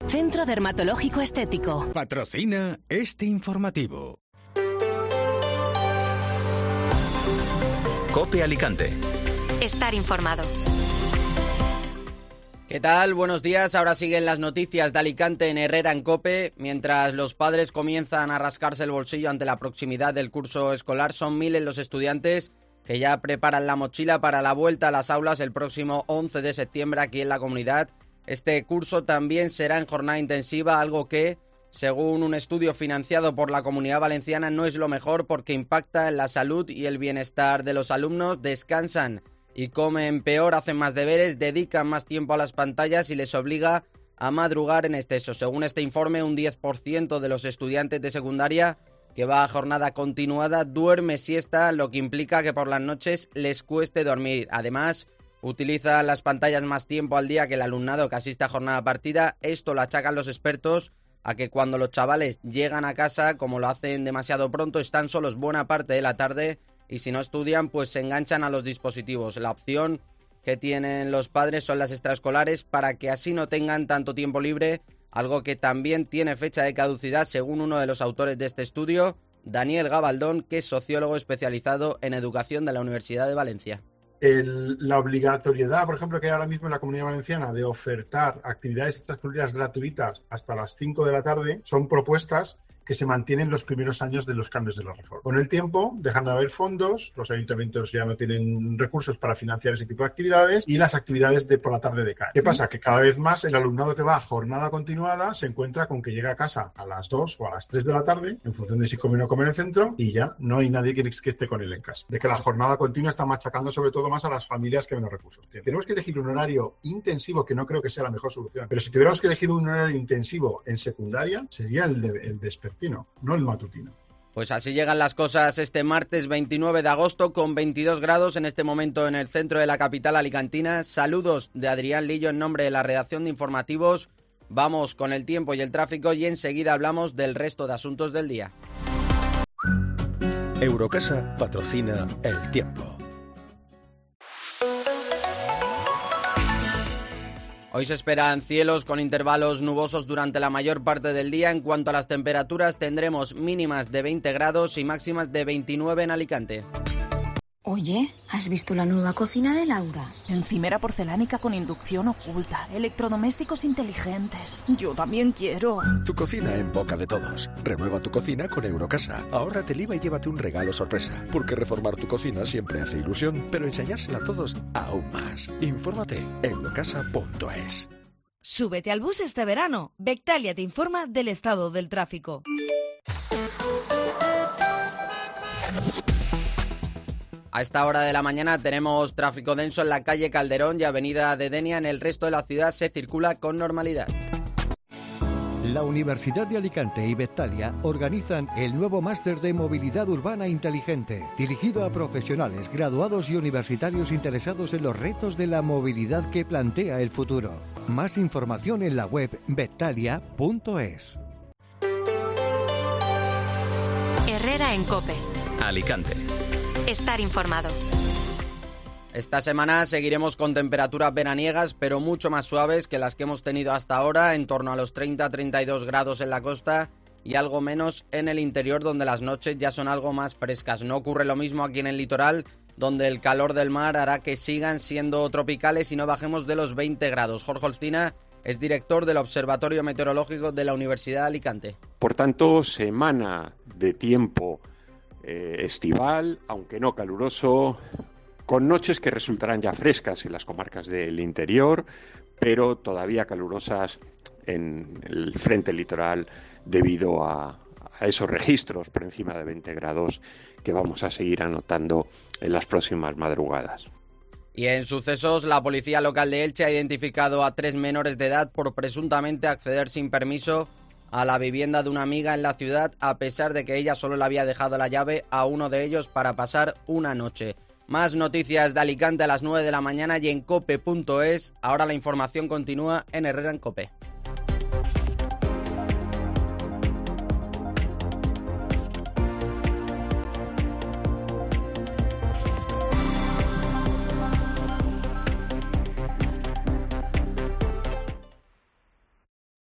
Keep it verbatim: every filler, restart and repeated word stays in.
Centro Dermatológico Estético. Patrocina este informativo. COPE Alicante. Estar informado. ¿Qué tal? Buenos días. Ahora siguen las noticias de Alicante en Herrera en COPE. Mientras los padres comienzan a rascarse el bolsillo ante la proximidad del curso escolar, son miles los estudiantes que ya preparan la mochila para la vuelta a las aulas el próximo once de septiembre aquí en la comunidad. Este curso también será en jornada intensiva, algo que, según un estudio financiado por la Comunidad Valenciana, no es lo mejor porque impacta en la salud y el bienestar de los alumnos. Descansan y comen peor, hacen más deberes, dedican más tiempo a las pantallas y les obliga a madrugar en exceso. Según este informe, un diez por ciento de los estudiantes de secundaria que va a jornada continuada duerme siesta, lo que implica que por las noches les cueste dormir. Además, utilizan las pantallas más tiempo al día que el alumnado que asiste a jornada partida. Esto lo achacan los expertos a que cuando los chavales llegan a casa, como lo hacen demasiado pronto, están solos buena parte de la tarde y si no estudian, pues se enganchan a los dispositivos. La opción que tienen los padres son las extraescolares para que así no tengan tanto tiempo libre, algo que también tiene fecha de caducidad, según uno de los autores de este estudio, Daniel Gabaldón, que es sociólogo especializado en educación de la Universidad de Valencia. El, la obligatoriedad, por ejemplo, que hay ahora mismo en la Comunidad Valenciana de ofertar actividades extraescolares gratuitas hasta las cinco de la tarde, son propuestas que se mantienen los primeros años de los cambios de la reforma. Con el tiempo, dejan de haber fondos, los ayuntamientos ya no tienen recursos para financiar ese tipo de actividades y las actividades de por la tarde decaen. ¿Qué pasa? Que cada vez más el alumnado que va a jornada continuada se encuentra con que llega a casa a las dos o a las tres de la tarde, en función de si come o no come en el centro, y ya no hay nadie que, que esté con él en casa. De que la jornada continua está machacando sobre todo más a las familias que menos recursos tienen. Tenemos que elegir un horario intensivo, que no creo que sea la mejor solución, pero si tuviéramos que elegir un horario intensivo en secundaria, sería el, de, el vespertino, no el matutino. Pues así llegan las cosas este martes veintinueve de agosto con veintidós grados en este momento en el centro de la capital alicantina. Saludos de Adrián Lillo en nombre de la redacción de informativos. Vamos con el tiempo y el tráfico y enseguida hablamos del resto de asuntos del día. Eurocasa patrocina el tiempo. Hoy se esperan cielos con intervalos nubosos durante la mayor parte del día. En cuanto a las temperaturas, tendremos mínimas de veinte grados y máximas de veintinueve en Alicante. Oye, ¿has visto la nueva cocina de Laura? Encimera porcelánica con inducción oculta, electrodomésticos inteligentes. Yo también quiero. Tu cocina en boca de todos. Renueva tu cocina con Eurocasa. Ahórrate el I V A y llévate un regalo sorpresa. Porque reformar tu cocina siempre hace ilusión, pero ensayársela a todos aún más. Infórmate en eurocasa punto es. Súbete al bus este verano. Bectalia te informa del estado del tráfico. A esta hora de la mañana tenemos tráfico denso en la calle Calderón y avenida de Denia. En el resto de la ciudad se circula con normalidad. La Universidad de Alicante y Bectalia organizan el nuevo máster de movilidad urbana inteligente, dirigido a profesionales, graduados y universitarios interesados en los retos de la movilidad que plantea el futuro. Más información en la web bectalia punto es. Herrera en COPE. Alicante. Estar informado. Esta semana seguiremos con temperaturas veraniegas, pero mucho más suaves que las que hemos tenido hasta ahora, en torno a los treinta a treinta y dos grados en la costa y algo menos en el interior, donde las noches ya son algo más frescas. No ocurre lo mismo aquí en el litoral, donde el calor del mar hará que sigan siendo tropicales y no bajemos de los veinte grados. Jorge Olcina es director del Observatorio Meteorológico de la Universidad de Alicante. Por tanto, semana de tiempo eh, estival, aunque no caluroso, con noches que resultarán ya frescas en las comarcas del interior, pero todavía calurosas en el frente litoral debido a, a esos registros por encima de veinte grados que vamos a seguir anotando en las próximas madrugadas. Y en sucesos, la policía local de Elche ha identificado a tres menores de edad por presuntamente acceder sin permiso a la vivienda de una amiga en la ciudad, a pesar de que ella solo le había dejado la llave a uno de ellos para pasar una noche. Más noticias de Alicante a las nueve de la mañana y en cope punto es. Ahora la información continúa en Herrera en COPE.